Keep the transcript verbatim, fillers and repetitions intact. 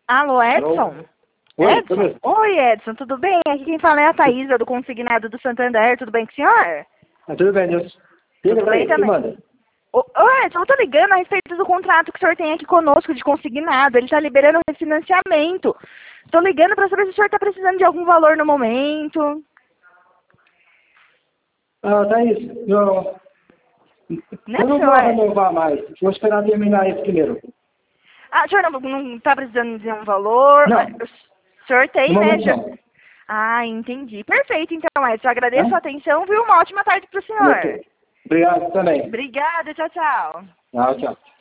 Alô, Edson? Oi, Edson? tudo? Oi, Edson, tudo bem? Aqui quem fala é a Thaísa, do Consignado do Santander. Tudo bem com o senhor? Ah, tudo bem, Deus. Tudo bem aí, que também. manda? Ô, ô, Edson, eu tô ligando a respeito do contrato que o senhor tem aqui conosco de consignado. Ele tá liberando um refinanciamento. Tô ligando pra saber se o senhor tá precisando de algum valor no momento. Ah, Thaís, eu, Né, eu não vou senhor? renovar mais. Vou esperar terminar esse primeiro. Ah, o senhor não, não tá precisando de um valor? Não, O senhor no tem, né? momento senhor? não. Ah, entendi. Perfeito, então, Edson. Agradeço a Tá? atenção, viu? Uma ótima tarde pro senhor. Ok. Obrigado também. Obrigada, tchau, tchau. Tchau, tchau.